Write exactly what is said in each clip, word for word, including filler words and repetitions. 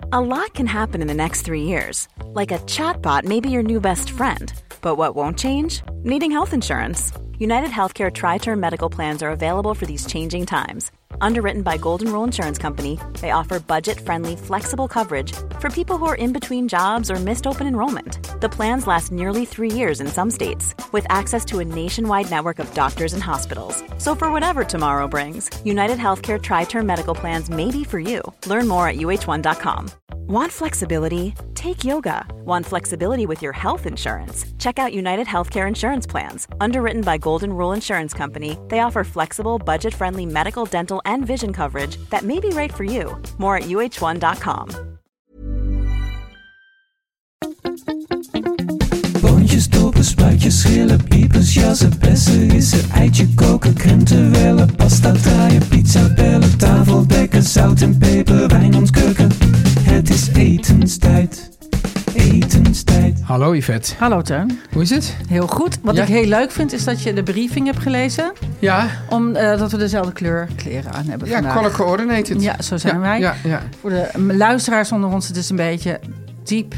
A lot can happen in the next three years. Like a chatbot may be your new best friend. But what won't change? Needing health insurance. United Healthcare Tri-Term Medical Plans are available for these changing times. Underwritten by Golden Rule Insurance Company, they offer budget-friendly, flexible coverage for people who are in between jobs or missed open enrollment. The plans last nearly three years in some states, with access to a nationwide network of doctors and hospitals. So for whatever tomorrow brings, United Healthcare Tri-Term Medical Plans may be for you. Learn more at U H one dot com. Want flexibility? Take yoga. Want flexibility with your health insurance? Check out United Healthcare Insurance Plans. Underwritten by Golden Rule Insurance Company, they offer flexible, budget-friendly medical, dental, and vision coverage that may be right for you. More at U H one dot com. Boontjes, dopen, spuitjes, schillen, piepers, jassen, bessen, rissen, eitje koken, krenten wellen, pasta draaien, pizza bellen, tafel dekken, zout en peper, wijn ontkurken. Het is etenstijd, etenstijd. Hallo Yvette. Hallo Teun. Hoe is het? Heel goed. Wat Ja? ik heel leuk vind is dat je de briefing hebt gelezen. Ja, Omdat uh, we dezelfde kleur kleren aan hebben ja vandaag. color coordinated. Ja, zo zijn ja, wij. Ja, ja. Voor de luisteraars onder ons, het is een beetje diep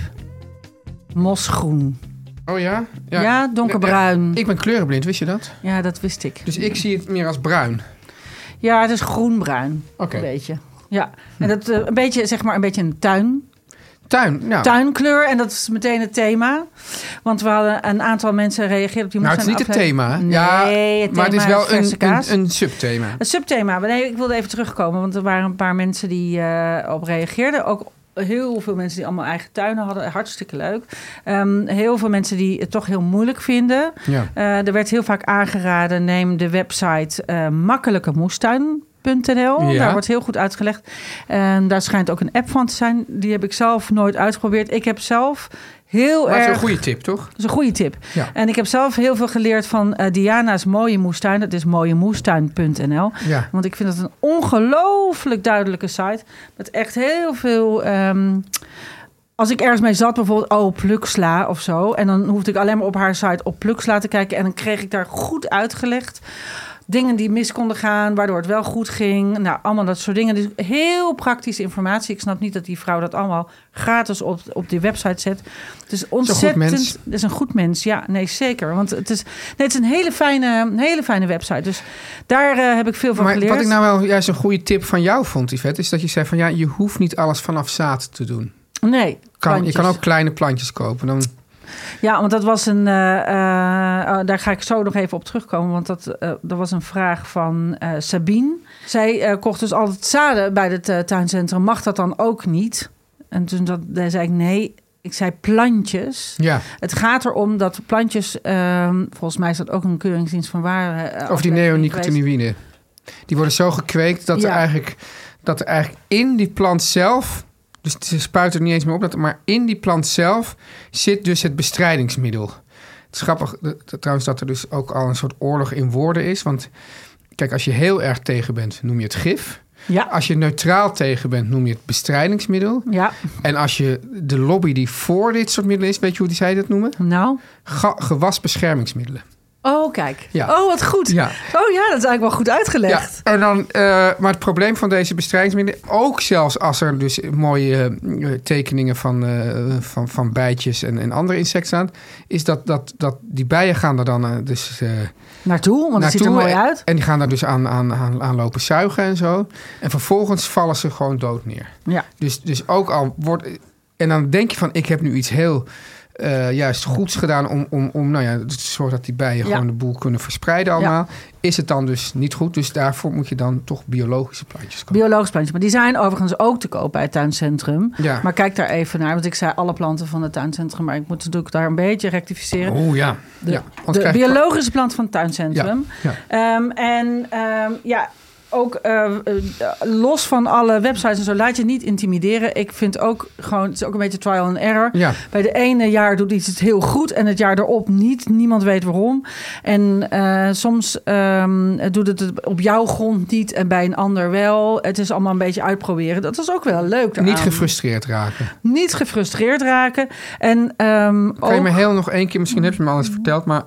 mosgroen. Oh ja? Ja, Ja, donkerbruin. Ik ben kleurenblind, wist je dat? Ja, dat wist ik. Dus ik zie het meer als bruin. Ja, het is groenbruin. Oké. Een beetje. Ja, en dat uh, een beetje, zeg maar, een beetje een tuin. Tuin, nou. Tuinkleur. En dat is meteen het thema. Want we hadden een aantal mensen reageerd op die Nou, het is niet het thema. Nee, ja, het maar het is thema wel verse een, kaas. een, een subthema. Het subthema. Nee, ik wilde even terugkomen, want er waren een paar mensen die uh, op reageerden. Ook heel veel mensen die allemaal eigen tuinen hadden. Hartstikke leuk. Um, heel veel mensen die het toch heel moeilijk vinden. Ja. Uh, er werd heel vaak aangeraden, neem de website uh, makkelijke moestuin. .nl. Ja. Daar wordt heel goed uitgelegd. En daar schijnt ook een app van te zijn. Die heb ik zelf nooit uitgeprobeerd. Ik heb zelf heel Maar erg... het is een goede tip, toch? Dat is een goede tip. Ja. En ik heb zelf heel veel geleerd van uh, Diana's Mooie Moestuin. Dat is mooie moestuin punt n l. Ja. Want ik vind het een ongelooflijk duidelijke site. Met echt heel veel... Um, als ik ergens mee zat, bijvoorbeeld, oh, pluksla of zo. En dan hoefde ik alleen maar op haar site op pluksla te kijken. En dan kreeg ik daar goed uitgelegd dingen die mis konden gaan, waardoor het wel goed ging. Nou, allemaal dat soort dingen. Dus heel praktische informatie. Ik snap niet dat die vrouw dat allemaal gratis op, op die website zet. Het is ontzettend... Het is een goed mens, ja. Nee, zeker. Want het is, nee, het is een hele fijne, hele fijne website. Dus daar uh, heb ik veel van maar geleerd. Wat ik nou wel juist een goede tip van jou vond, Yvette, is dat je zei van ja, je hoeft niet alles vanaf zaad te doen. Nee, Kan, je kan ook kleine plantjes kopen. Dan... Ja, want dat was een... Uh, uh, uh, daar ga ik zo nog even op terugkomen. Want dat, uh, dat was een vraag van uh, Sabine. Zij uh, kocht dus altijd zaden bij het uh, tuincentrum. Mag dat dan ook niet? En toen dat, daar zei ik nee. Ik zei plantjes. Ja. Het gaat erom dat plantjes... Uh, volgens mij is dat ook een keuringsdienst van waar... Uh, of die neonicotinoïden. Die worden zo gekweekt dat, ja. er eigenlijk, dat er eigenlijk in die plant zelf... Dus ze spuiten er niet eens meer op. Maar in die plant zelf zit dus het bestrijdingsmiddel. Het is grappig trouwens dat er dus ook al een soort oorlog in woorden is. Want kijk, als je heel erg tegen bent, noem je het gif. Ja. Als je neutraal tegen bent, noem je het bestrijdingsmiddel. Ja. En als je de lobby die voor dit soort middelen is... weet je hoe die zij dat noemen? Nou? Ga- gewasbeschermingsmiddelen. Oh, kijk. Ja. Oh, wat goed. Ja. Oh ja, dat is eigenlijk wel goed uitgelegd. Ja, en dan, uh, maar het probleem van deze bestrijdingsmiddelen... ook zelfs als er dus mooie uh, tekeningen van, uh, van, van bijtjes en, en andere insecten staan... is dat, dat, dat die bijen gaan er dan uh, dus... Uh, naartoe, want het ziet er mooi uit. En, en die gaan daar dus aan, aan, aan, aan lopen zuigen en zo. En vervolgens vallen ze gewoon dood neer. Ja. Dus, dus ook al wordt... En dan denk je van, ik heb nu iets heel... Uh, juist goeds gedaan om, om, om nou ja, te zorgen dat die bijen ja. gewoon de boel kunnen verspreiden allemaal. Ja. Is het dan dus niet goed. Dus daarvoor moet je dan toch biologische plantjes kopen. Biologische plantjes. Maar die zijn overigens ook te koop bij het tuincentrum. Ja. Maar kijk daar even naar. Want ik zei alle planten van het tuincentrum. Maar ik moet natuurlijk daar een beetje rectificeren. Oh ja. De, ja. de biologische plant van het tuincentrum. Ja. Ja. Um, en um, ja... Ook uh, uh, los van alle websites en zo, laat je niet intimideren. Ik vind ook gewoon, het is ook een beetje trial and error. Ja. Bij de ene jaar doet iets het heel goed en het jaar erop niet. Niemand weet waarom. En uh, soms um, doet het op jouw grond niet en bij een ander wel. Het is allemaal een beetje uitproberen. Dat is ook wel leuk daaraan. Niet gefrustreerd raken. Niet gefrustreerd raken. En, um, kan ook... je me heel nog één keer, misschien heb je me al eens verteld, maar...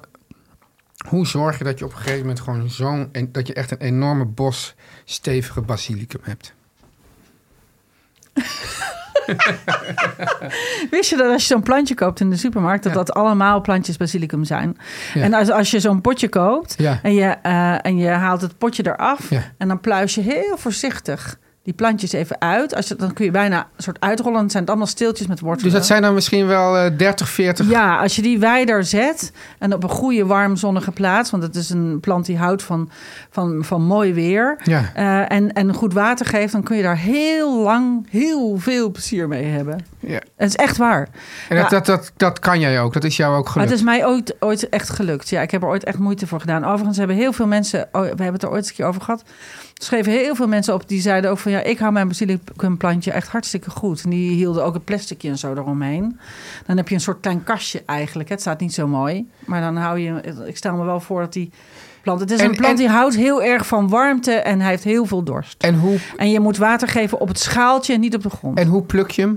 Hoe zorg je dat je op een gegeven moment gewoon zo'n... dat je echt een enorme bos stevige basilicum hebt? Wist je dat als je zo'n plantje koopt in de supermarkt... dat Ja. dat allemaal plantjes basilicum zijn? Ja. En als, als je zo'n potje koopt Ja. en, je, uh, en je haalt het potje eraf... Ja. en dan pluis je heel voorzichtig die plantjes even uit. Als je, dan kun je bijna een soort uitrollen. Dan zijn het allemaal steeltjes met wortelen. Dus dat zijn dan misschien wel uh, dertig, veertig... Ja, als je die wijder zet en op een goede, warm, zonnige plaats... want het is een plant die houdt van, van, van mooi weer... Ja. Uh, en, en goed water geeft... dan kun je daar heel lang heel veel plezier mee hebben. Ja. Het is echt waar. En dat, Ja. dat, dat, dat kan jij ook. Dat is jou ook Maar gelukt. het is mij ooit, ooit echt gelukt. Ja, ik heb er ooit echt moeite voor gedaan. Overigens hebben heel veel mensen... Oh, we hebben het er ooit eens een keer over gehad... Er schreven heel veel mensen op die zeiden ook van... ja, ik hou mijn basilicumplantje echt hartstikke goed. En die hielden ook een plasticje en zo eromheen. Dan heb je een soort klein kastje eigenlijk. Het staat niet zo mooi. Maar dan hou je... Ik stel me wel voor dat die plant... Het is En- een plant en- die houdt heel erg van warmte... en hij heeft heel veel dorst. En hoe, En je moet water geven op het schaaltje en niet op de grond. en hoe pluk je hem?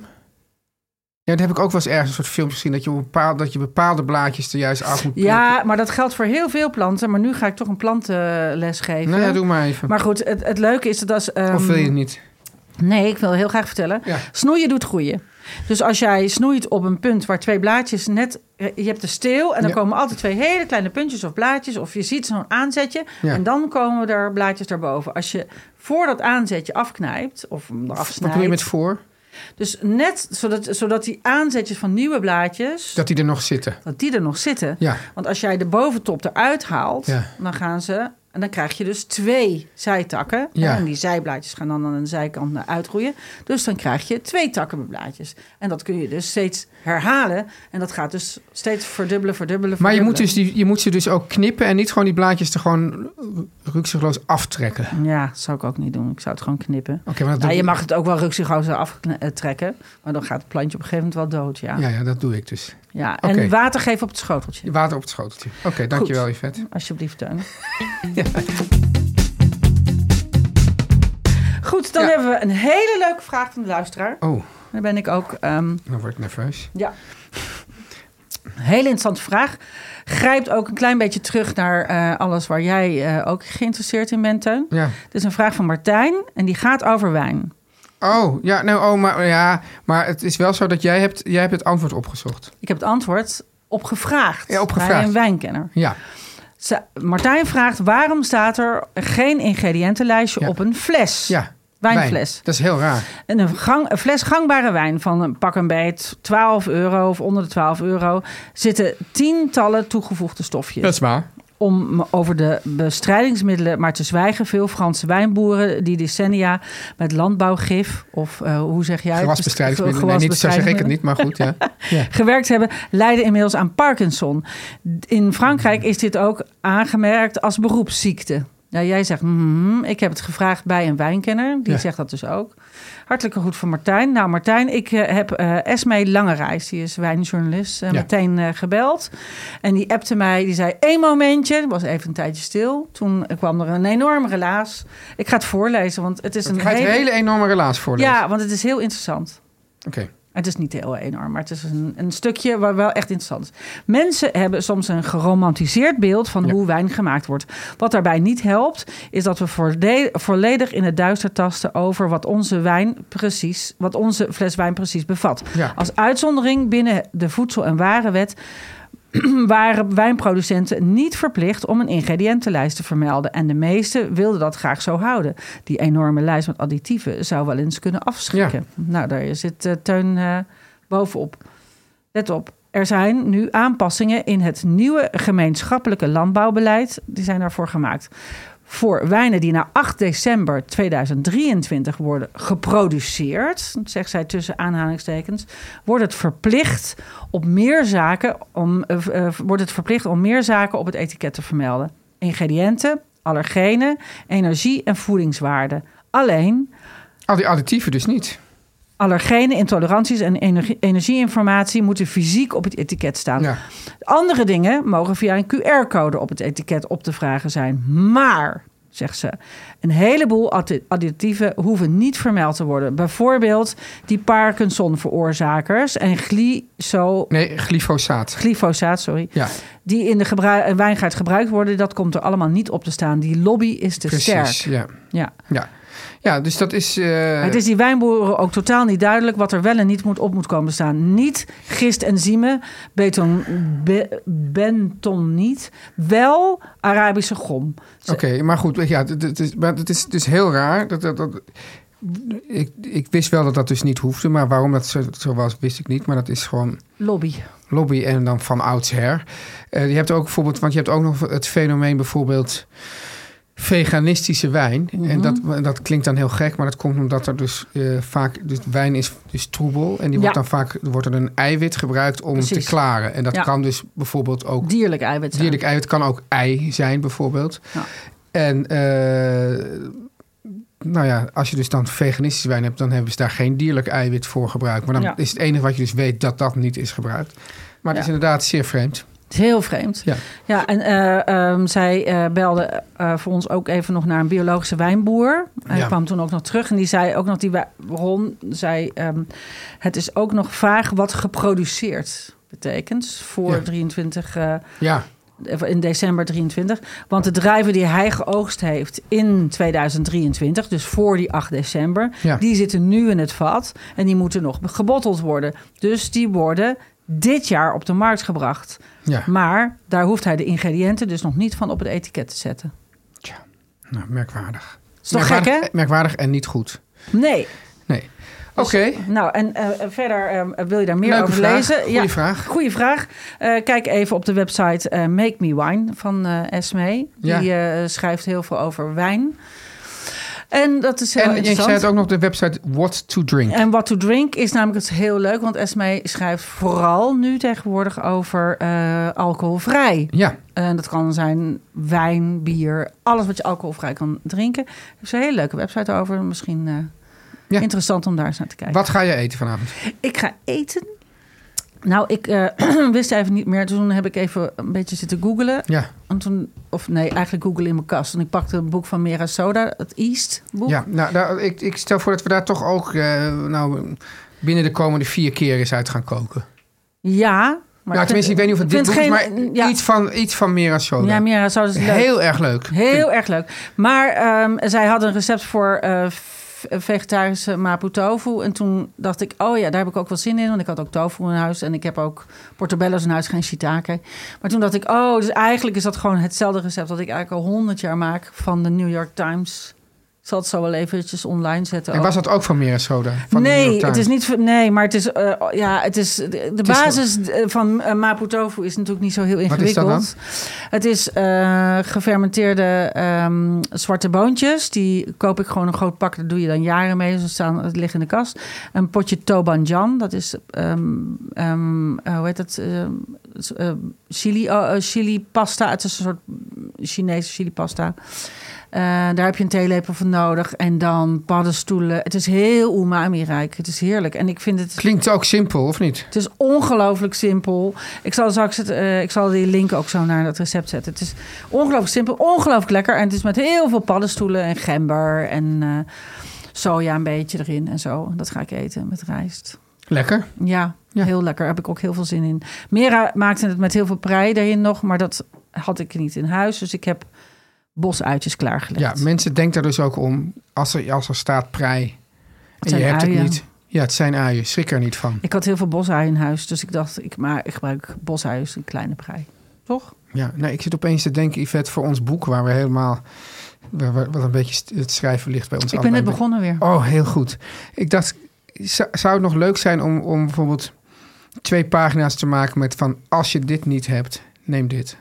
Ja, dat heb ik ook wel eens ergens een soort filmpje gezien... dat je, op bepaalde, dat je bepaalde blaadjes er juist af moet plukken. Ja, maar dat geldt voor heel veel planten. Maar nu ga ik toch een plantenles geven. Nou ja, doe maar even. Maar goed, het, het leuke is dat als... Um, Of wil je het niet? Nee, ik wil heel graag vertellen. Ja. Snoeien doet groeien. Dus als jij snoeit op een punt waar twee blaadjes net... Je hebt de steel en dan Ja. komen altijd twee hele kleine puntjes of blaadjes. Of je ziet zo'n aanzetje Ja. en dan komen er blaadjes daarboven. Als je voor dat aanzetje afknijpt of hem eraf Wat snijdt... doe je met voor? Dus net zodat, zodat die aanzetjes van nieuwe blaadjes... Dat die er nog zitten. dat die er nog zitten. Ja. Want als jij de boventop eruit haalt, Ja. dan gaan ze... En dan krijg je dus twee zijtakken. Ja. En die zijblaadjes gaan dan aan de zijkant naar uitgroeien. Dus dan krijg je twee takken met blaadjes. En dat kun je dus steeds herhalen. En dat gaat dus steeds verdubbelen, verdubbelen, Maar je moet, verdubbelen. dus die, je moet ze dus ook knippen... en niet gewoon die blaadjes er gewoon rukzichtloos aftrekken. Oké, Ja, dat zou ik ook niet doen. Ik zou het gewoon knippen. maar dat Nou, doe je ik- mag het ook wel rukzichtloos aftrekken. Maar dan gaat het plantje op een gegeven moment wel dood, ja. Ja, ja, dat doe ik dus. ja. En Oké. water geven op het schoteltje. Water op het schoteltje. Oké, dankjewel, Yvette. Alsjeblieft, Teun. Goed, dan Ja. hebben we een hele leuke vraag van de luisteraar. Oh, Dan ben ik ook... Um, dan word ik nerveus. ja, een hele interessante vraag. Grijpt ook een klein beetje terug naar uh, alles waar jij uh, ook geïnteresseerd in bent, Teun. Ja. Het is een vraag van Martijn en die gaat over wijn. Oh, ja, nou, oh, maar, ja, maar het is wel zo dat jij hebt, jij hebt het antwoord opgezocht. Ik heb het antwoord op gevraagd. Ja, op Bij gevraagd. een wijnkenner. Ja, Ze- Martijn vraagt, waarom staat er geen ingrediëntenlijstje Ja. op een fles? ja. Wijnfles. Wijn. Dat is heel raar. En een, gang, een fles gangbare wijn van een pak een beet twaalf euro of onder de twaalf euro... zitten tientallen toegevoegde stofjes. Dat is waar. Om over de bestrijdingsmiddelen maar te zwijgen. Veel Franse wijnboeren die decennia met landbouwgif... of uh, hoe zeg jij het? Gewasbestrijdingsmiddelen. Nee, niet, zo zeg ik het niet, maar goed, ja. ja. gewerkt hebben, lijden inmiddels aan Parkinson. In Frankrijk is dit ook aangemerkt als beroepsziekte. Ja, jij zegt, mm, ik heb het gevraagd bij een wijnkenner. Die Ja. zegt dat dus ook. Hartelijk goed voor Martijn. Nou, Martijn, ik uh, heb uh, Esmee Langerijs, die is wijnjournalist, uh, Ja. meteen uh, gebeld. En die appte mij, die zei, één momentje. Het was even een tijdje stil. Toen kwam er een enorm relaas. Ik ga het voorlezen, want het is Ik een ga het hele... hele enorme relaas voorlezen. Ja, want het is heel interessant. Oké. Het is niet heel enorm, maar het is een, een stukje waar wel echt interessant is. Mensen hebben soms een geromantiseerd beeld van Ja. hoe wijn gemaakt wordt. Wat daarbij niet helpt, is dat we voorde- volledig in het duister tasten over wat onze wijn precies, wat onze fles wijn precies bevat. Ja. Als uitzondering binnen de Voedsel- en Warenwet waren wijnproducenten niet verplicht om een ingrediëntenlijst te vermelden. En de meesten wilden dat graag zo houden. Die enorme lijst met additieven zou wel eens kunnen afschrikken. Nou, daar zit uh, Teun uh, bovenop. Let op. Er zijn nu aanpassingen in het nieuwe gemeenschappelijke landbouwbeleid. Die zijn daarvoor gemaakt. Voor wijnen die na acht december tweeduizend drieëntwintig worden geproduceerd, zegt zij tussen aanhalingstekens, wordt het verplicht op meer zaken om uh, uh, wordt het verplicht om meer zaken op het etiket te vermelden. Ingrediënten, allergenen, energie en voedingswaarde. Alleen Al die additieven dus niet. allergenen, intoleranties en energie, energieinformatie moeten fysiek op het etiket staan. Ja. Andere dingen mogen via een Q R-code op het etiket op te vragen zijn. Maar, zegt ze, een heleboel addi- additieven hoeven niet vermeld te worden. Bijvoorbeeld die Parkinson-veroorzakers en glyso, Nee, glyfosaat. glyfosaat, sorry, Ja, die in de gebru- wijngaard gebruikt worden. Dat komt er allemaal niet op te staan. Die lobby is te precies. sterk. Ja. Ja. Ja. Ja, dus dat is... Uh... Het is die wijnboeren ook totaal niet duidelijk wat er wel en niet moet op moet komen staan. Niet gist en ziemen, beton, be, benton niet. Wel Arabische gom. Oké, okay, maar goed, ja, het, het, is, maar het is dus heel raar. Dat, dat, dat, ik, ik wist wel dat dat dus niet hoefde, maar waarom dat zo, zo was, wist ik niet. Maar dat is gewoon... Lobby. Lobby en dan van oudsher. Uh, je hebt ook bijvoorbeeld, want je hebt ook nog het fenomeen bijvoorbeeld veganistische wijn. Mm-hmm. En dat, dat klinkt dan heel gek, maar dat komt omdat er dus uh, vaak... Dus wijn is dus troebel en die wordt ja. dan vaak... wordt er een eiwit gebruikt om Precies. te klaren. En dat ja. kan dus bijvoorbeeld ook... Dierlijk eiwit zijn. Dierlijk eiwit kan ook ei zijn bijvoorbeeld. Ja. En... Uh, nou ja, als je dus dan veganistische wijn hebt... dan hebben ze daar geen dierlijk eiwit voor gebruikt. Maar dan ja. is het enige wat je dus weet dat dat niet is gebruikt. Maar het ja. is inderdaad zeer vreemd. Het is heel vreemd. Ja, ja en uh, um, zij uh, belde uh, voor ons ook even nog naar een biologische wijnboer. Hij ja. kwam toen ook nog terug en die zei ook nog... die Ron zei, um, het is ook nog vaag wat geproduceerd betekent... voor ja. drieëntwintig... Uh, ja. in december drieëntwintig. Want de druiven die hij geoogst heeft in tweeduizend drieëntwintig... dus voor die acht december... Ja. die zitten nu in het vat en die moeten nog gebotteld worden. Dus die worden dit jaar op de markt gebracht. Ja. Maar daar hoeft hij de ingrediënten dus nog niet van op het etiket te zetten. Tja, nou, merkwaardig. Is toch gek, hè? Merkwaardig en niet goed. Nee. Nee. Oké. Okay. Dus, nou, en uh, verder uh, wil je daar meer Leuke over vraag. lezen? Goeie ja, vraag. Goeie vraag. Uh, kijk even op de website uh, Make Me Wine van uh, Esmee. Die ja. uh, schrijft heel veel over wijn. En dat is heel en interessant. En je zei het ook nog de website What to Drink. En What to Drink is namelijk het heel leuk... want Esmee schrijft vooral nu tegenwoordig over uh, alcoholvrij. Ja. En uh, dat kan zijn wijn, bier, alles wat je alcoholvrij kan drinken. Er is een hele leuke website over. Misschien... Uh, Ja. Interessant om daar eens naar te kijken. Wat ga je eten vanavond? Ik ga eten. Nou, ik uh, wist even niet meer. Toen heb ik even een beetje zitten googlen. Ja. En toen, of nee, eigenlijk googlen in mijn kast. En ik pakte een boek van Mera Soda, het East boek. Ja, nou, nou ik, ik stel voor dat we daar toch ook uh, nou, binnen de komende vier keer eens uit gaan koken. Ja. Maar nou, tenminste, ik weet niet of het dit boek is, maar ja. iets van, iets van Mera Soda. Ja, Mera Soda is leuk. Heel erg leuk. Heel erg leuk. Maar um, zij had een recept voor... Uh, vegetarische mapo tofu. En toen dacht ik, oh ja, daar heb ik ook wel zin in. Want ik had ook tofu in huis. En ik heb ook portobello's in huis, geen shiitake. Maar toen dacht ik, oh, dus eigenlijk is dat gewoon hetzelfde recept... dat ik eigenlijk al honderd jaar maak van de New York Times. Ik zal het zo wel eventjes online zetten. En was dat ook van Mera Soda? Van nee, het is niet. Nee, maar het is. Uh, ja, het is. De, de het basis is van uh, mapo tofu is natuurlijk niet zo heel ingewikkeld. Wat is dat dan? Het is uh, gefermenteerde um, zwarte boontjes. Die koop ik gewoon een groot pak. Daar doe je dan jaren mee. Ze staan, het ligt in de kast. Een potje tobanjan. Dat is. Um, um, uh, hoe heet dat? Uh, uh, chili, uh, chili pasta. Het is een soort Chinese chili pasta. Uh, daar heb je een theelepel voor nodig. En dan paddenstoelen. Het is heel umami-rijk. Het is heerlijk. En ik vind het... Klinkt ook simpel, of niet? Het is ongelooflijk simpel. Ik zal straks het, uh, ik zal die link ook zo naar dat recept zetten. Het is ongelooflijk simpel, ongelooflijk lekker. En het is met heel veel paddenstoelen en gember en uh, soja een beetje erin en zo. Dat ga ik eten met rijst. Lekker. Ja, ja, heel lekker. Daar heb ik ook heel veel zin in. Mera maakte het met heel veel prei erin nog. Maar dat had ik niet in huis. Dus ik heb... bosuitjes klaargelegd. Ja, mensen denken daar dus ook om... als er, als er staat prei het en je hebt uien. het niet... Ja, het zijn uien. Schrik er niet van. Ik had heel veel bosuien in huis. Dus ik dacht, ik, maar ik gebruik bosuien, een kleine prei. Toch? Ja, nou, ik zit opeens te denken, Yvette, voor ons boek... waar we helemaal... Waar, wat een beetje het schrijven ligt bij ons. Ik ben net begonnen weer. Oh, heel goed. Ik dacht, zou het nog leuk zijn om, om bijvoorbeeld... twee pagina's te maken met van... als je dit niet hebt, neem dit.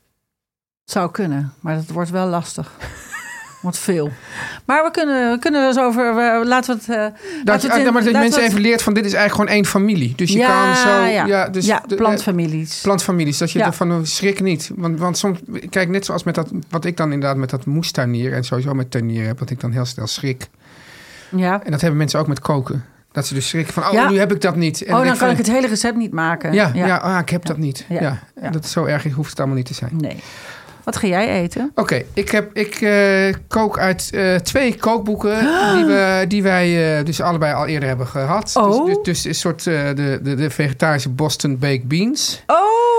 Het zou kunnen, maar dat wordt wel lastig. Wordt veel. Maar we kunnen, we kunnen dus over... We, laten we het... Uh, dat je, in, maar dat je mensen even leert van... dit is eigenlijk gewoon één familie. Dus je ja, kan zo... Ja, ja, dus ja de, plantfamilies. Plantfamilies. Dat je ja. ervan schrik niet. Want, want soms... Kijk, net zoals met dat... wat ik dan inderdaad met dat moestuinier... en sowieso met tuinier heb... wat ik dan heel snel schrik. Ja. En dat hebben mensen ook met koken. Dat ze dus schrikken van... oh, ja. nu heb ik dat niet. En oh, dan, dan kan van, ik het hele recept niet maken. Ja, ja. ja ah, ik heb ja. dat niet. Ja. Ja. Ja. Dat is zo erg hoeft het allemaal niet te zijn. Nee. Wat ga jij eten? Oké, okay, ik, heb, ik uh, kook uit uh, twee kookboeken... die, we, die wij uh, dus allebei al eerder hebben gehad. Oh. Dus, dus, dus een soort uh, de, de, de vegetarische Boston Baked Beans. Oh!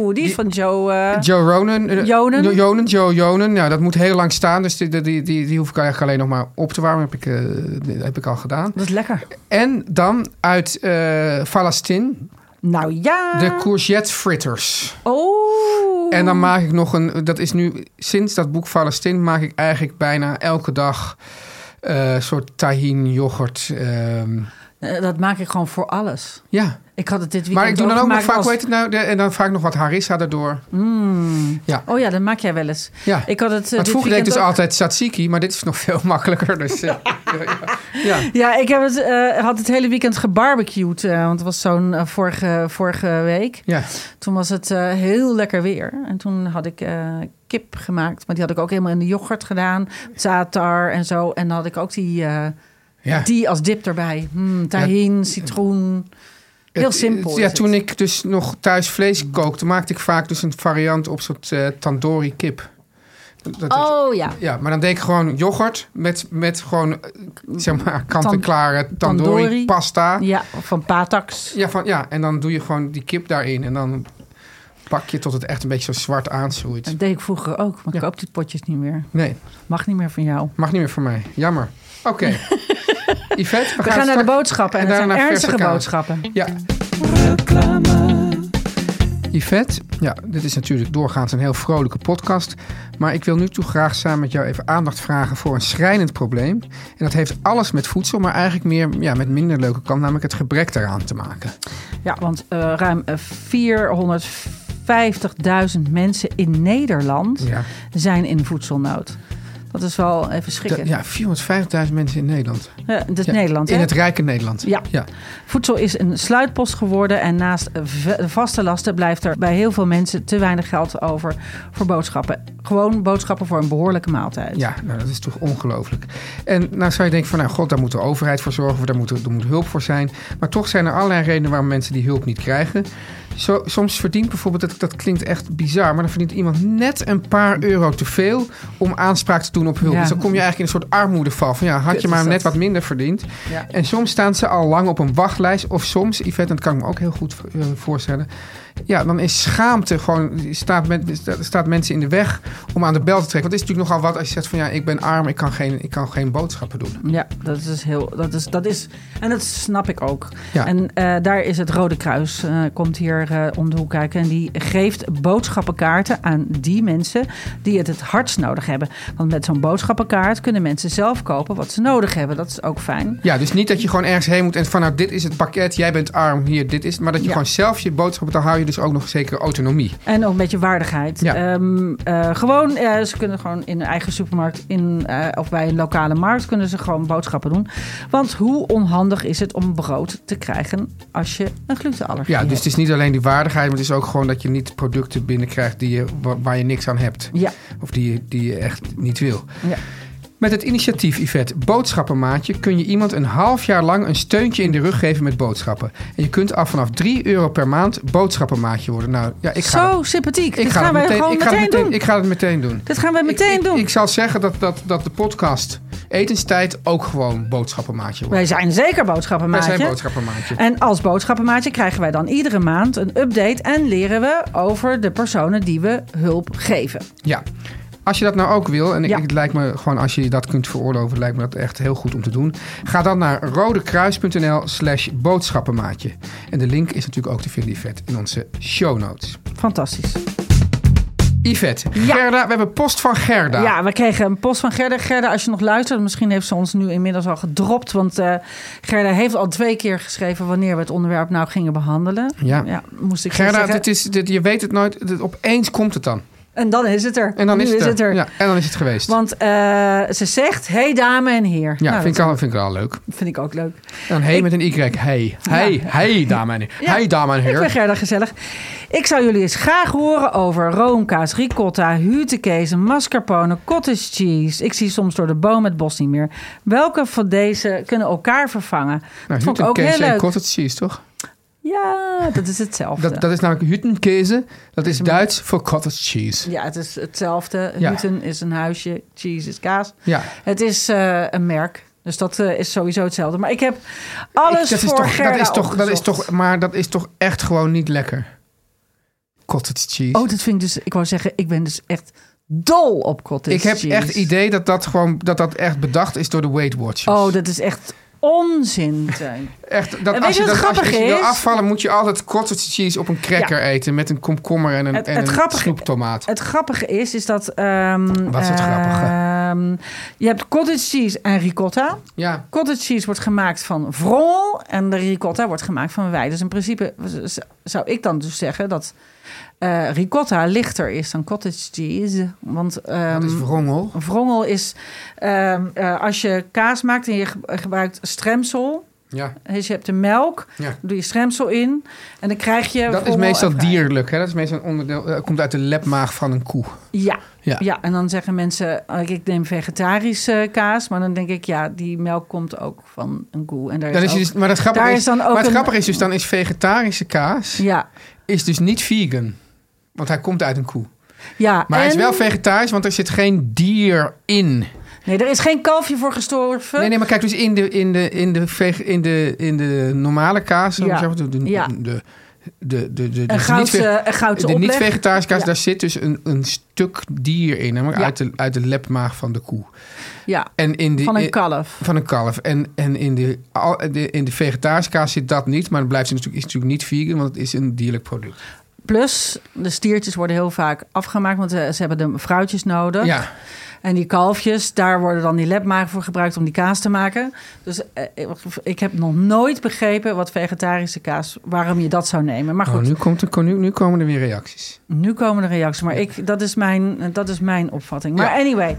Oeh, die is van Joe... Uh, Joe Ronan. Uh, Jonan. Jonan, Joe Jonan. Nou, dat moet heel lang staan. Dus die, die, die, die hoef ik eigenlijk alleen nog maar op te warmen. Heb ik, uh, dat heb ik al gedaan. Dat is lekker. En dan uit uh, Falastin. Nou ja. De courgette fritters. Oh. En dan maak ik nog een... Dat is nu... Sinds dat boek Falastin maak ik eigenlijk bijna elke dag... een uh, soort tahin, yoghurt... Um, Dat maak ik gewoon voor alles. Ja. Ik had het dit weekend Maar ik doe dan ook nog vaak, als... hoe heet het nou? De, en dan vaak nog wat harissa erdoor. Mm. Ja. Oh ja, dat maak jij wel eens. Ja. Ik had het. Uh, Want vroeger deed ik dus ook... altijd tzatziki, maar dit is nog veel makkelijker. Dus, uh, ja. Ja. ja, ik heb het, uh, had het hele weekend gebarbecued, uh, want het was zo'n uh, vorige, vorige week. Ja. Toen was het uh, heel lekker weer. En toen had ik uh, kip gemaakt, maar die had ik ook helemaal in de yoghurt gedaan. Zaatar en zo. En dan had ik ook die... Uh, Ja. Die als dip erbij. Mm, tahin, ja. citroen. Heel het, simpel. Ja, toen ik dus nog thuis vlees kookte... maakte ik vaak dus een variant op soort uh, tandoori kip. Dat oh is, ja. Ja, maar dan deed ik gewoon yoghurt... met, met gewoon, zeg maar, kant-en-klare tandoori, tandoori pasta. Ja, van Patax. Ja, van, ja, en dan doe je gewoon die kip daarin... en dan pak je tot het echt een beetje zo zwart aanschoeit. Dat deed ik vroeger ook, maar ik ja. koop die potjes niet meer. Nee. Mag niet meer van jou. Mag niet meer van mij. Jammer. Oké. Okay. Yvette, we, we gaan, gaan naar de boodschappen en, en het zijn ernstige boodschappen. Ja. Yvette, ja, dit is natuurlijk doorgaans een heel vrolijke podcast. Maar ik wil nu toe graag samen met jou even aandacht vragen voor een schrijnend probleem. En dat heeft alles met voedsel, maar eigenlijk meer ja, met minder leuke kant, namelijk het gebrek daaraan te maken. Ja, want uh, ruim vierhonderdvijftigduizend mensen in Nederland ja. zijn in voedselnood. Dat is wel even schrikken. Ja, vierhonderdvijftigduizend mensen in Nederland. Ja, dat is ja, Nederland, hè? In het rijke Nederland. Ja. ja. Voedsel is een sluitpost geworden... en naast vaste lasten blijft er bij heel veel mensen... te weinig geld over voor boodschappen. Gewoon boodschappen voor een behoorlijke maaltijd. Ja, nou, dat is toch ongelooflijk. En nou zou je denken van... nou god, daar moet de overheid voor zorgen... daar moet, er moet hulp voor zijn. Maar toch zijn er allerlei redenen... waarom mensen die hulp niet krijgen... Zo, soms verdient bijvoorbeeld, dat, dat klinkt echt bizar... maar dan verdient iemand net een paar euro te veel... om aanspraak te doen op hulp. Ja. Dus dan kom je eigenlijk in een soort armoedeval. Van ja, had je maar net wat minder verdiend. Ja. En soms staan ze al lang op een wachtlijst. Of soms, Yvette, dat kan ik me ook heel goed uh, voorstellen... ja, dan is schaamte gewoon... Staat, met, staat mensen in de weg om aan de bel te trekken. Want het is natuurlijk nogal wat als je zegt van... ja, ik ben arm, ik kan geen, ik kan geen boodschappen doen. Ja, dat is heel... Dat is, dat is, en dat snap ik ook. Ja. En uh, daar is het Rode Kruis, uh, komt hier uh, om de hoek kijken... en die geeft boodschappenkaarten aan die mensen... die het het hardst nodig hebben. Want met zo'n boodschappenkaart kunnen mensen zelf kopen... wat ze nodig hebben. Dat is ook fijn. Ja, dus niet dat je gewoon ergens heen moet... en van nou, dit is het pakket, jij bent arm, hier, dit is... maar dat je ja. gewoon zelf je boodschappen... dan hou je dus ook nog zeker autonomie. En ook een beetje waardigheid. Ja. Um, uh, gewoon, uh, ze kunnen gewoon in hun eigen supermarkt... In, uh, of bij een lokale markt kunnen ze gewoon boodschappen doen. Want hoe onhandig is het om brood te krijgen... als je een glutenallergie hebt? Ja, dus hebt. het is niet alleen die waardigheid... maar het is ook gewoon dat je niet producten binnenkrijgt... Die je, waar je niks aan hebt. Ja. Of die, die je echt niet wil. Ja. Met het initiatief, Yvette, Boodschappenmaatje... kun je iemand een half jaar lang een steuntje in de rug geven met boodschappen. En je kunt af vanaf drie euro per maand Boodschappenmaatje worden. Nou, ja, ik ga Zo het, sympathiek. Ik Dit ga gaan wij gewoon ik ga meteen, meteen doen. Ik ga het meteen doen. Dit gaan we meteen ik, doen. Ik, ik zal zeggen dat, dat, dat de podcast Etenstijd ook gewoon Boodschappenmaatje wordt. Wij zijn zeker Boodschappenmaatje. Wij zijn Boodschappenmaatje. En als Boodschappenmaatje krijgen wij dan iedere maand een update... en leren we over de personen die we hulp geven. Ja. Als je dat nou ook wil, en ja. het lijkt me gewoon als je dat kunt veroorloven, lijkt me dat echt heel goed om te doen. Ga dan naar rodekruis.nl slash boodschappenmaatje. En de link is natuurlijk ook te vinden, Yvette, in onze show notes. Fantastisch. Yvette, ja. Gerda, we hebben post van Gerda. Ja, we kregen een post van Gerda. Gerda, als je nog luistert, misschien heeft ze ons nu inmiddels al gedropt. Want uh, Gerda heeft al twee keer geschreven wanneer we het onderwerp nou gingen behandelen. Ja, ja moest ik Gerda, zeggen. dit is, dit, je weet het nooit, dit, opeens komt het dan. En dan is het er. En dan nu is het, is er. het er. Ja, en dan is het geweest. Want uh, ze zegt, hey dame en heer. Ja, nou, vind, ik al, vind ik al leuk. Vind ik ook leuk. En dan hey ik, met een Y. Hey. Hey, ja. hey dame en heer. Ja, hey dame en heer. Ik vind Gerda gezellig. Ik zou jullie eens graag horen over roomkaas, ricotta, hutekees, mascarpone, cottage cheese. Ik zie soms door de boom het bos niet meer. Welke van deze kunnen elkaar vervangen? Nou, dat vond ik ook heel leuk. En cottage cheese, toch? Ja, dat is hetzelfde. Dat, dat is namelijk Hüttenkäse. Dat is Duits voor cottage cheese. Ja, het is hetzelfde. Ja. Hütten is een huisje, cheese is kaas. Ja. Het is uh, een merk. Dus dat uh, is sowieso hetzelfde. Maar ik heb alles ik, dat voor is toch, Gerda dat is toch, dat is opgezocht. toch, Maar dat is toch echt gewoon niet lekker. cottage cheese. Oh, dat vind ik dus... Ik wou zeggen, ik ben dus echt dol op cottage ik heb cheese. echt het idee dat dat gewoon dat dat echt bedacht is door de Weight Watchers. Oh, dat is echt onzin, Teun. Echt, dat En als weet je, je wat dat, als je, grappig als je wil is? afvallen, moet je altijd cottage cheese op een cracker Ja. eten met een komkommer en een, Het- en het een grappige- snoeptomaat. Het grappige is, is dat... ehm, Wat is het grappige? ehm, je hebt cottage cheese en ricotta. Ja, Cottage cheese wordt gemaakt van wrongel en de ricotta wordt gemaakt van wei. Dus in principe z- zou ik dan dus zeggen dat eh, ricotta lichter is dan cottage cheese. Want ehm, dat is wrongel. wrongel is ehm, eh, als je kaas maakt en je ge- gebruikt stremsel. Ja, Dus je hebt de melk, ja. dan doe je stremsel in en dan krijg je Dat is wrongel meestal en wei. dierlijk. Hè? Dat is meestal een onderdeel. Dat komt uit de lepmaag van een koe. Ja. Ja. Ja, en dan zeggen mensen, oh, ik neem vegetarische kaas, maar dan denk ik, ja, die melk komt ook van een koe. En daar Dan is is je ook, dus, maar het grappige daar is, is dan ook maar het een- grappige is dus, dan is vegetarische kaas ja, is dus niet vegan. Want hij komt uit een koe. ja. Maar hij is en- wel vegetarisch, want er zit geen dier in. Nee, er is geen kalfje voor gestorven. Nee, nee, maar kijk, dus in de, in de, in de, vege- in de, in de normale kaas, Ja. ja. Zeg maar, de, de, Ja. de, de, de, de, de, Een niet goudse, ve- een goudse de opleg. niet-vegetarische kaas, Ja. daar zit dus een, een stuk dier in, namelijk Ja. uit, de, uit de lepmaag van de koe. Ja, En in die, van een in- kalf. Van een kalf. En, en in, de, al- de, in de vegetarische kaas zit dat niet, maar dan blijft het natuurlijk, is natuurlijk niet vegan, want het is een dierlijk product. Plus, de stiertjes worden heel vaak afgemaakt, want eh, ze hebben de vrouwtjes nodig. Ja, En die kalfjes, daar worden dan die lepmagen voor gebruikt om die kaas te maken. Dus eh, ik heb nog nooit begrepen wat vegetarische kaas, waarom je dat zou nemen. Maar oh, goed, nu, komt er, nu, nu komen er weer reacties. nu komen de reacties. Maar ik, dat, is mijn, dat is mijn opvatting. Maar Ja. anyway,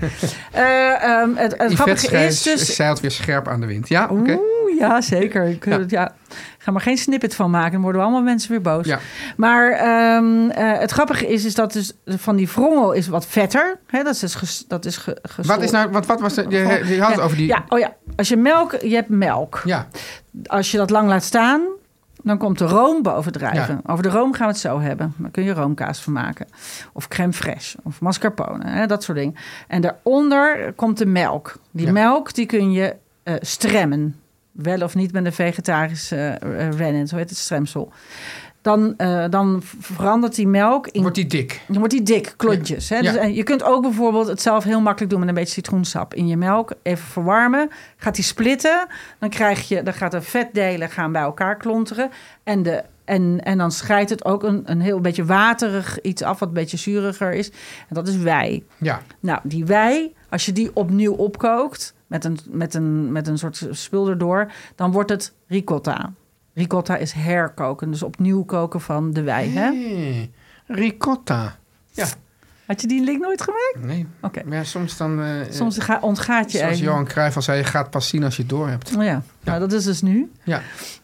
eh, ehm, het, het Yvette grappige schrijft- is dus... zeilt weer scherp aan de wind. Ja, oké. Oeh, ja, zeker. Ik Ja. ja. Ja, ga maar geen snippet van maken. Dan worden allemaal mensen weer boos. Ja. Maar ehm, eh, het grappige is, is dat dus van die wrongel is wat vetter. Hè, dat is dus ges, dat is ge, Wat is nou, wat, wat was de, je, je had het ja, over die... Ja, oh ja. Als je melk, je hebt melk. Ja, Als je dat lang laat staan, dan komt de room bovendrijven. Ja. Over de room gaan we het zo hebben. Daar kun je roomkaas van maken. Of crème fraîche. Of mascarpone. Hè, dat soort dingen. En daaronder komt de melk. Die Ja. melk die kun je eh, stremmen. Wel of niet met een vegetarische uh, rennet. Zo heet het, stremsel. Dan, uh, dan verandert die melk in... wordt die dik. Dan wordt die dik, klontjes. Hè? Ja. Dus, en je kunt ook bijvoorbeeld het zelf heel makkelijk doen met een beetje citroensap in je melk. Even verwarmen. Gaat die splitten. Dan krijg je, dan gaat de vetdelen gaan bij elkaar klonteren. En, de, en, en dan scheidt het ook een, een heel beetje waterig iets af, wat een beetje zuuriger is. En dat is wei. Ja, Nou, die wei, als je die opnieuw opkookt met een, met een, met een soort spul erdoor, dan wordt het ricotta. Ricotta is herkoken, dus opnieuw koken van de wei. Hè? hey, ricotta. Ja, Had je die link nooit gemaakt? nee. Oké. Maar ja, soms dan... eh, Soms ga, ontgaat je zoals even. Johan Cruijff al zei, je gaat pas zien als je het door hebt. Oh ja, nou, dat is dus nu. Ja,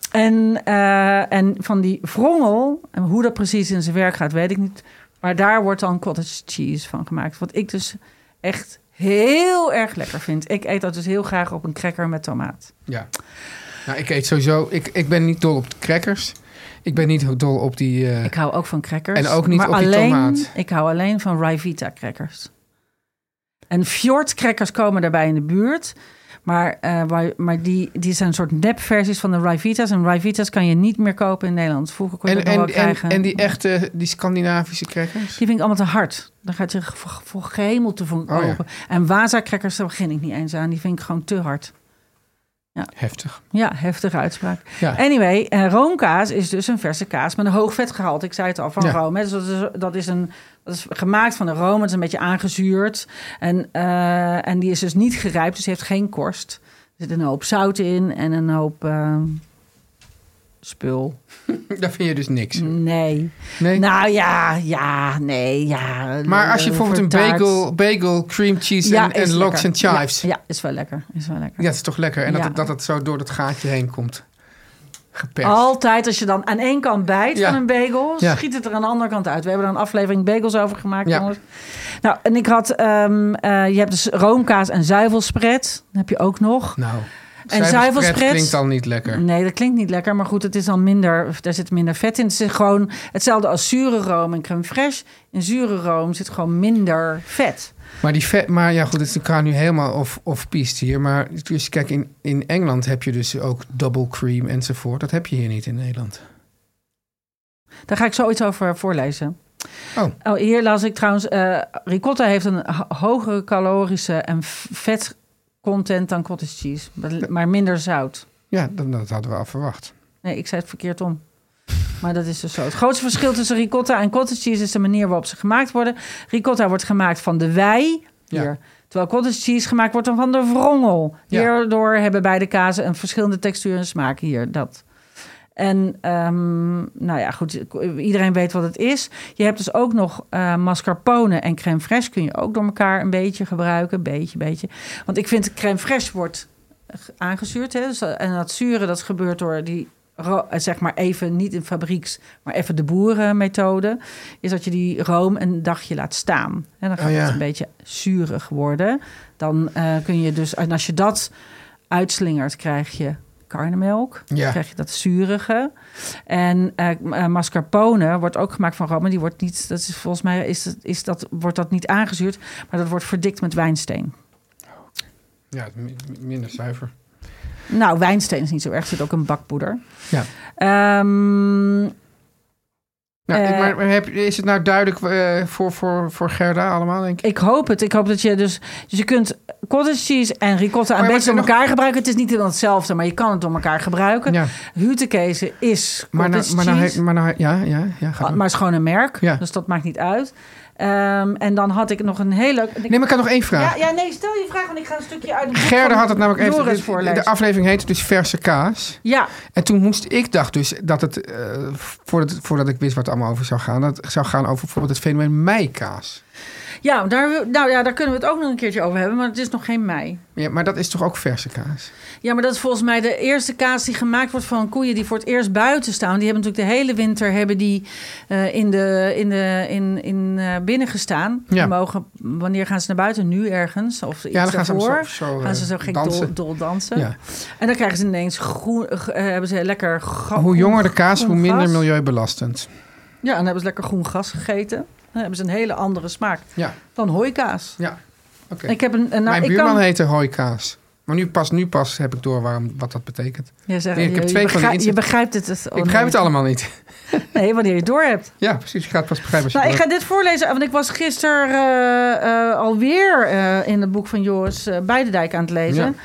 En, eh, en van die wrongel, en hoe dat precies in zijn werk gaat, weet ik niet. Maar daar wordt dan cottage cheese van gemaakt. Wat ik dus echt heel erg lekker vind. Ik eet dat dus heel graag op een cracker met tomaat. ja. Nou, ik eet sowieso... Ik, ik ben niet dol op de crackers. Ik ben niet dol op die... eh, Ik hou ook van crackers. En ook niet maar op die alleen, tomaat. Ik hou alleen van Ryvita crackers. En Fjord crackers komen daarbij in de buurt. Maar, uh, waar, maar die, die zijn een soort nepversies van de Ryvitas. En Ryvitas kan je niet meer kopen in Nederland. Vroeger kon je en, dat nog en, wel en, krijgen. en die echte, die Scandinavische crackers? Die vind ik allemaal te hard. Dan gaat je voor, voor gehemelte van Oh, ja. open. En Waza crackers, daar begin ik niet eens aan. Die vind ik gewoon te hard. Heftig. Ja, heftige uitspraak. Ja. Anyway, uh, roomkaas is dus een verse kaas met een hoog vetgehalte. Ik zei het al, van Ja. room. Hè. Dus dat is, dat, is een, dat is gemaakt van de room. Het is een beetje aangezuurd. En, uh, en die is dus niet gerijpt, dus heeft geen korst. Er zit een hoop zout in en een hoop uh, spul. Daar vind je dus niks. Nee. Nee? Nou ja, ja, nee, ja. Maar als je bijvoorbeeld een vertaard. bagel, bagel cream cheese Ja, en, en is lox en lekker. chives. Ja, ja, is wel lekker. Is wel lekker. Ja, het is toch lekker. En Ja. dat, het, dat het zo door dat gaatje heen komt. Geperst. Altijd als je dan aan één kant bijt Ja. van een bagel, Ja. schiet het er aan de andere kant uit. We hebben er een aflevering bagels over gemaakt, Ja. jongens. Nou, en ik had, um, uh, je hebt dus roomkaas en zuivelspread. Dat heb je ook nog. Nou, En zuivelspread zuivelspread klinkt al niet lekker. Nee, dat klinkt niet lekker, maar goed, het is dan minder, daar zit minder vet in. Het is gewoon hetzelfde als zure room en crème fraîche. In zure room zit gewoon minder vet. Maar, die vet, maar ja, goed, het kan nu helemaal off, off-piste hier. Maar dus, kijk, in, in Engeland heb je dus ook double cream enzovoort. Dat heb je hier niet in Nederland. Daar ga ik zoiets over voorlezen. Oh, Oh, hier las ik trouwens... eh, ricotta heeft een ho- hogere calorische en f- vetcontent dan cottage cheese. maar- Maar minder zout. ja, dat, dat hadden we al verwacht. Nee, ik zei het verkeerd om. Maar dat is dus zo. Het grootste verschil tussen ricotta en cottage cheese is de manier waarop ze gemaakt worden. Ricotta wordt gemaakt van de wei. Hier. Ja. Terwijl cottage cheese gemaakt wordt dan van de wrongel. Ja. Hierdoor hebben beide kazen een verschillende textuur en smaak. Hier, dat. En ehm, nou ja, goed. Iedereen weet wat het is. Je hebt dus ook nog eh, mascarpone en crème fraîche. Kun je ook door elkaar een beetje gebruiken. Beetje, beetje. Want ik vind crème fraîche wordt aangezuurd. Hè? Dus, en dat zuren, dat gebeurt door die... ro- zeg maar even niet in fabrieks, maar even de boerenmethode, is dat je die room een dagje laat staan. En dan gaat Oh ja. het een beetje zuurig worden. Dan uh, kun je dus, en als je dat uitslingert, krijg je karnemelk. Ja. Dan krijg je dat zurige. En uh, mascarpone wordt ook gemaakt van room, maar die wordt niet, dat is volgens mij is dat, is dat, wordt dat niet aangezuurd, maar dat wordt verdikt met wijnsteen. Ja, mi- minder zuiver. Nou, wijnsteen is niet zo erg. Er zit ook een bakpoeder. Ja. Um, Nou, Uh, maar maar heb, is het nou duidelijk uh, voor, voor, voor Gerda allemaal, denk ik? Ik hoop het. Ik hoop dat je dus... Dus je kunt cottage cheese en ricotta een Maar beetje door wat er elkaar gebruiken. Het is niet helemaal hetzelfde, maar je kan het door elkaar gebruiken. Ja. Hutekezen is Maar, cottage nou, maar, nou, cheese. maar nou, ja, ja, ja. Ga maar door. het is gewoon een merk, Ja. dus dat maakt niet uit. Um, en dan had ik nog een heel leuk... Nee, maar ik had nog één vraag. Ja, ja, nee, stel je vraag, want ik ga een stukje uit het boek Gerda van had het namelijk even... Joris De, voorlezen. de aflevering heette dus verse kaas. Ja, En toen moest ik dacht dus dat het, uh, voordat, voordat ik wist wat het allemaal over zou gaan, dat het zou gaan over bijvoorbeeld het fenomeen meikaas. ja, daar, nou ja, daar kunnen we het ook nog een keertje over hebben, maar het is nog geen mei. Ja, maar dat is toch ook verse kaas? Ja, maar dat is volgens mij de eerste kaas die gemaakt wordt van koeien die voor het eerst buiten staan. Die hebben natuurlijk de hele winter hebben die, uh, in de, in de, in, in, uh, binnen gestaan. Ja. Die mogen, wanneer gaan ze naar buiten? Nu ergens? Of iets Ja, dan gaan ze daarvoor? zo, zo, uh, gaan ze zo gek dansen. dol, dol dansen. Ja. En dan krijgen ze ineens groen, uh, hebben ze lekker ga- Hoe jonger de kaas, groen hoe minder gas. milieubelastend. Ja, en dan hebben ze lekker groen gas gegeten. Dan hebben ze een hele andere smaak Ja, dan hooikaas. ja. Oké. Ik heb een, nou, Mijn ik buurman kan, heette hooikaas. Maar nu pas, nu pas heb ik door waarom, wat dat betekent. je, zegt, Nee, ik je, heb je, twee van die begrijpt, je inzet- begrijpt het. het Ik begrijp het allemaal niet. Nee, wanneer je het door hebt. Ja, precies. Je gaat het pas begrijpen als je Nou, ik het ga dit voorlezen, want ik was gisteren uh, uh, alweer uh, in het boek van Joris uh, Beidendijk aan het lezen. Ja.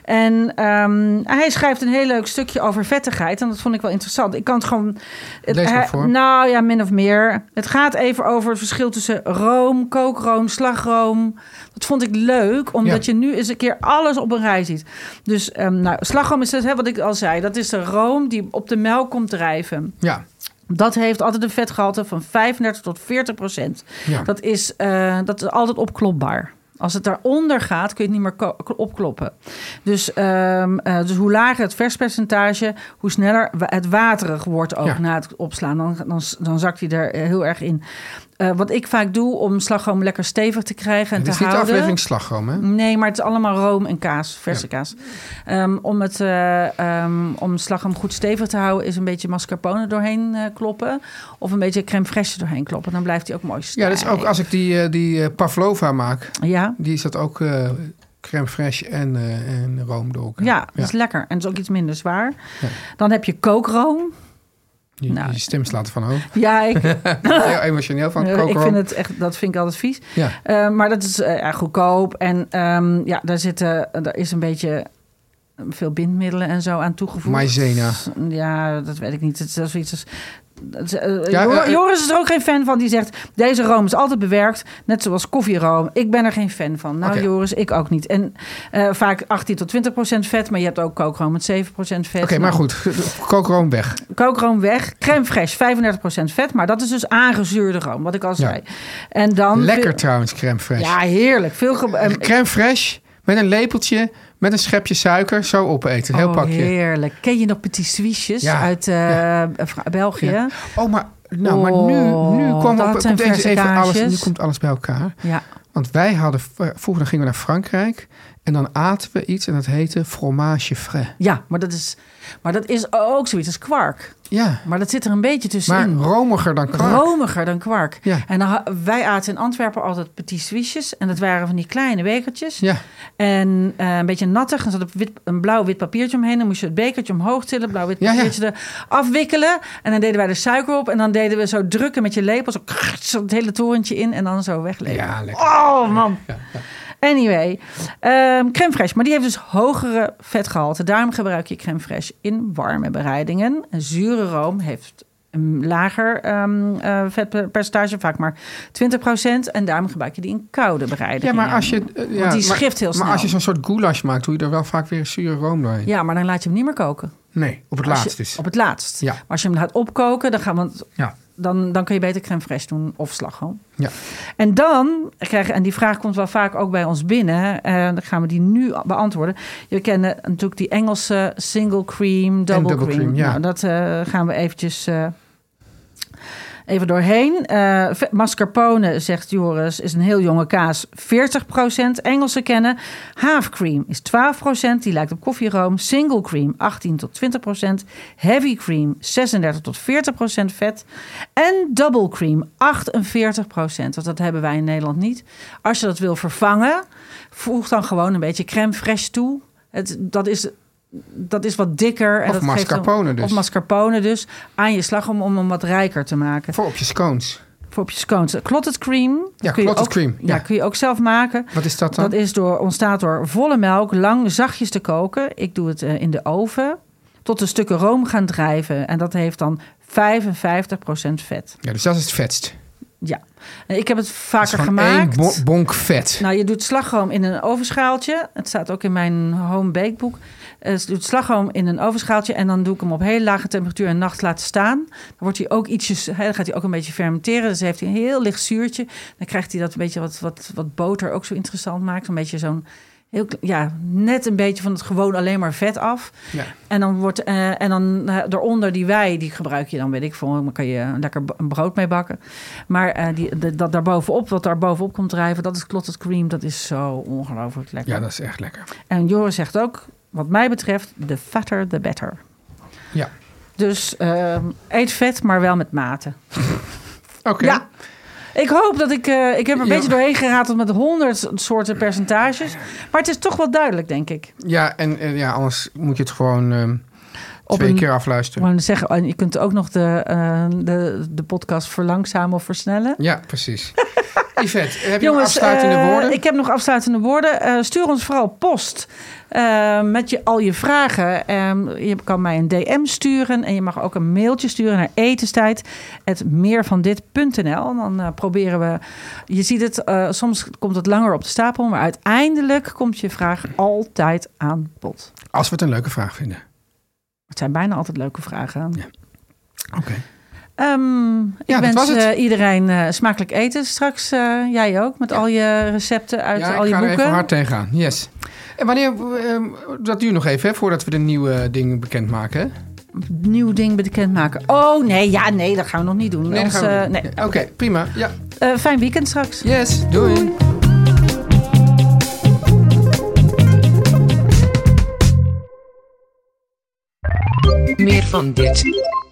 En um, hij schrijft een heel leuk stukje over vettigheid. En dat vond ik wel interessant. Ik kan het gewoon... Het, Lees maar hij- voor. Nou ja, min of meer. Het gaat even over het verschil tussen room, kookroom, slagroom. Dat vond ik leuk, omdat Ja. je nu eens een keer alles op een rij ziet. Dus um, nou, slagroom is het, hè, wat ik al zei. Dat is de room die op de melk komt drijven. Ja, Dat heeft altijd een vetgehalte van vijfendertig tot veertig procent. ja. Dat is, uh, dat is altijd opklopbaar. Als het daaronder gaat, kun je het niet meer ko- opkloppen. Dus, um, uh, dus hoe lager het verspercentage, hoe sneller wa- het waterig wordt ook Ja. na het opslaan. Dan, dan, dan zakt hij er heel erg in. Uh, wat ik vaak doe om slagroom lekker stevig te krijgen en Het is te niet de houden. aflevering slagroom, hè? Nee, maar het is allemaal room en kaas, verse Ja. kaas. Um, om, het, uh, um, om slagroom goed stevig te houden, is een beetje mascarpone doorheen uh, kloppen. Of een beetje crème fraîche doorheen kloppen. Dan blijft hij ook mooi stijf. Ja, dus ook als ik die, uh, die uh, pavlova maak, Ja, die is dat ook uh, crème fraîche en, uh, en room door elkaar. ja, dat is lekker. En het is ook iets minder zwaar. Ja. Dan heb je kookroom. Je, Nou. je stem slaat ervan over. Ja, ik, Heel emotioneel van ik kookroom. vind het echt, dat vind ik altijd vies. Ja. Uh, maar dat is uh, ja, goedkoop. En um, ja, daar, zitten, daar is een beetje veel bindmiddelen en zo aan toegevoegd. Maïzena. Ja, dat weet ik niet. Het is dat is iets als... dat is, uh, Ja, Jor- uh, uh, Joris is er ook geen fan van. Die zegt, deze room is altijd bewerkt. Net zoals koffieroom. Ik ben er geen fan van. Nou, Oké. Joris, ik ook niet. En uh, vaak achttien tot twintig procent vet. Maar je hebt ook kookroom met zeven procent vet. Oké, maar Nou, goed. Kookroom weg. kookroom weg. Crème fraîche, vijfendertig procent vet. Maar dat is dus aangezuurde room, wat ik al Ja. zei. En dan Lekker trouwens, crème fraîche. Ja, heerlijk. Veel ge- um, Crème fraîche met een lepeltje, met een schepje suiker, zo opeten. Heel oh, pakje. heerlijk. Ken je nog petit suisses Ja. uit uh, Ja. Vra- België? Ja. Oh, maar, nou, maar nu, nu Oh, kwam dat op, zijn komt eens even alles, verse nu komt alles bij elkaar. Ja. Want wij hadden, vroeger gingen we naar Frankrijk. En dan aten we iets en dat heette fromage frais. Ja, maar dat is, maar dat is ook zoiets als kwark. Ja. Maar dat zit er een beetje tussenin. Maar romiger dan kwark. Romiger dan kwark. Ja. En dan, wij aten in Antwerpen altijd petit suisses. En dat waren van die kleine bekertjes. Ja. En uh, een beetje nattig. En zat een, wit, een blauw-wit papiertje omheen. Dan moest je het bekertje omhoog tillen. Blauw-wit papiertje ja, ja. er afwikkelen. En dan deden wij de suiker op. En dan deden we zo drukken met je lepel. Zo, zo het hele torentje in. En dan zo wegleven. Ja, lekker. Oh, man. Ja, ja. Anyway, um, crème fraîche. Maar die heeft dus hogere vetgehalte. Daarom gebruik je crème fraîche in warme bereidingen. Een zure room heeft een lager um, uh, vetpercentage, vaak maar twintig procent. En daarom gebruik je die in koude bereidingen. Ja, maar als je... Uh, ja, Want die maar, schift heel snel. Maar als je zo'n soort goulash maakt, doe je er wel vaak weer zure room doorheen. Ja, maar dan laat je hem niet meer koken. Nee, op het als laatst je, dus. Op het laatst. Ja. Maar als je hem gaat opkoken, dan gaan we... Ja. Dan, dan kun je beter crème fraîche doen of slagroom. Ja. En dan krijgen, en die vraag komt wel vaak ook bij ons binnen. En dan gaan we die nu beantwoorden. Je kennen natuurlijk die Engelse single cream, double, double cream. cream ja. Nou, dat uh, gaan we eventjes uh, even doorheen. Uh, mascarpone, zegt Joris, is een heel jonge kaas, veertig procent. Engelse kennen. Half cream is twaalf procent. Die lijkt op koffieroom. Single cream, achttien tot twintig procent. Heavy cream, zesendertig tot veertig procent vet. En double cream, achtenveertig procent. Want dat hebben wij in Nederland niet. Als je dat wil vervangen, voeg dan gewoon een beetje crème fraîche toe. Het, dat is... Dat is wat dikker. En of dat mascarpone geeft dan, dus. Of mascarpone dus. Aan je slagroom om hem wat rijker te maken. Voor op je scones. Voor op je scones. Clotted cream. Ja, kun je clotted ook, cream. Ja. ja, kun je ook zelf maken. Wat is dat dan? Dat is door, ontstaat door volle melk lang zachtjes te koken. Ik doe het uh, in de oven. Tot de stukken room gaan drijven. En dat heeft dan vijfenvijftig procent vet. Ja, dus dat is het vetst. Ja, ik heb het vaker het gemaakt. Één bonk vet. Nou, je doet slagroom in een ovenschaaltje. Het staat ook in mijn home bakebook. Uh, je doet slagroom in een ovenschaaltje en dan doe ik hem op hele lage temperatuur een nacht laten staan. Dan wordt hij ook ietsjes, he, dan gaat hij ook een beetje fermenteren. Dus heeft hij een heel licht zuurtje. Dan krijgt hij dat een beetje wat, wat, wat boter ook zo interessant maakt. Een beetje zo'n heel, ja, net een beetje van het gewoon alleen maar vet af. Ja. En dan wordt uh, en dan uh, daaronder die wei, die gebruik je dan, weet ik veel, dan kan je lekker een brood mee bakken. Maar uh, die, de, dat daarbovenop, wat daar bovenop komt drijven, dat is clotted cream. Dat is zo ongelooflijk lekker. Ja, dat is echt lekker. En Joris zegt ook, wat mij betreft, the fatter the better. Ja. Dus uh, eet vet, maar wel met mate. Oké. Okay. Ja. Ik hoop dat ik... Uh, ik heb er een ja. beetje doorheen gerateld met honderd soorten percentages. Maar het is toch wel duidelijk, denk ik. Ja, en, en ja, anders moet je het gewoon uh, twee een, keer afluisteren. Maar zeggen, en je kunt ook nog de, uh, de, de podcast verlangzamen of versnellen. Ja, precies. Yvette, heb je Jongens, nog afsluitende uh, woorden? Ik heb nog afsluitende woorden. Uh, stuur ons vooral post uh, met je, al je vragen. Um, je kan mij een D M sturen en je mag ook een mailtje sturen naar etenstijd at meervandit punt n l. Dan uh, proberen we... Je ziet het, uh, soms komt het langer op de stapel, maar uiteindelijk komt je vraag altijd aan bod. Als we het een leuke vraag vinden. Het zijn bijna altijd leuke vragen. Ja. Oké. Okay. Um, ik ja, wens uh, iedereen uh, smakelijk eten. Straks uh, jij ook, met ja. al je recepten uit ja, al je boeken. Ja, ik ga er even hard tegenaan. Yes. En wanneer, uh, dat duurt nog even, hè, voordat we de nieuwe dingen bekendmaken, hè? Nieuw ding bekendmaken. Oh, nee, ja, nee, dat gaan we nog niet doen. Nee, Ons, gaan we uh, niet. nee. Ja, Oké, okay, prima. Ja. Uh, fijn weekend straks. Yes, doei. Meer van dit.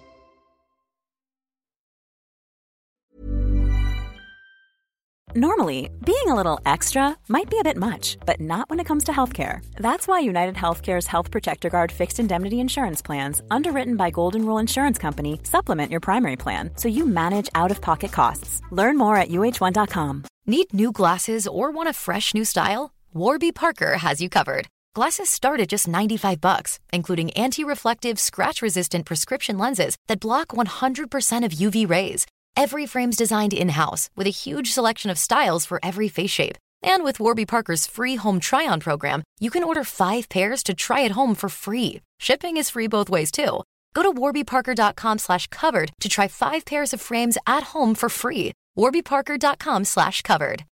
Normally, being a little extra might be a bit much, but not when it comes to healthcare. That's why United Healthcare's Health Protector Guard fixed indemnity insurance plans, underwritten by Golden Rule Insurance Company, supplement your primary plan so you manage out-of-pocket costs. Learn more at U H one dot com. Need new glasses or want a fresh new style? Warby Parker has you covered. Glasses start at just ninety-five bucks, including anti-reflective, scratch-resistant prescription lenses that block one hundred percent of U V rays. Every frame's designed in-house with a huge selection of styles for every face shape. And with Warby Parker's free home try-on program, you can order five pairs to try at home for free. Shipping is free both ways, too. Go to warbyparker.com slash covered to try five pairs of frames at home for free. warbyparker.com slash covered.